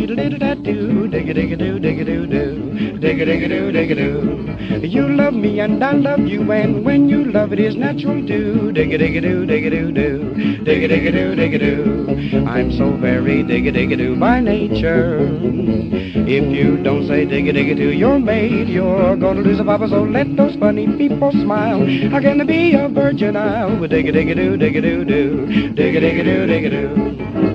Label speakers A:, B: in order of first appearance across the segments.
A: diddle-diddle-da-doo, digga-digga-doo, digga-doo-doo, digga-digga-doo, digga-doo. You love me and I love you, and when you love it is natural too. Digga-digga-doo, digga-doo-doo, digga-digga-doo, digga-doo. I'm so very digga-digga-doo by nature. If you don't say digga-digga-doo, you're made. You're gonna lose a papa, so let those funny people smile. How can there be a virgin isle with digga-digga-doo, digga-doo-doo, digga-digga-doo, digga-doo?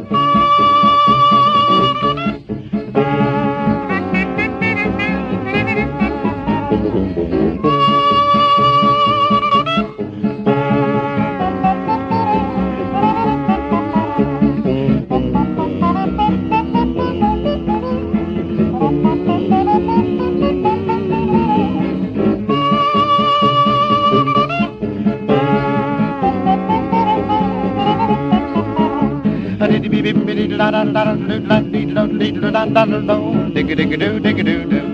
A: Digga-digga-doo, digga-doo-doo.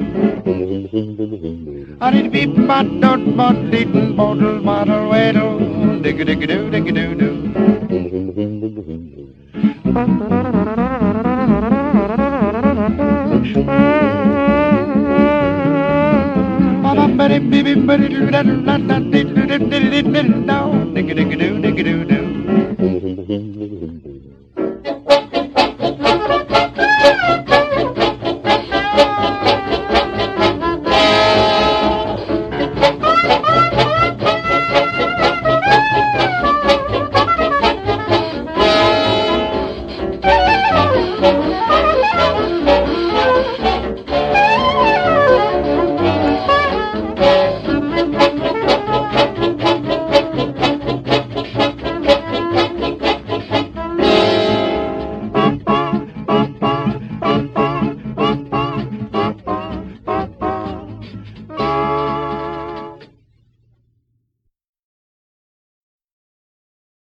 A: I need to be my dot, my leading bottle, bottle, waddle. Digga-digga-doo, digga-doo-doo. Digga-digga-doo, digga-doo-doo.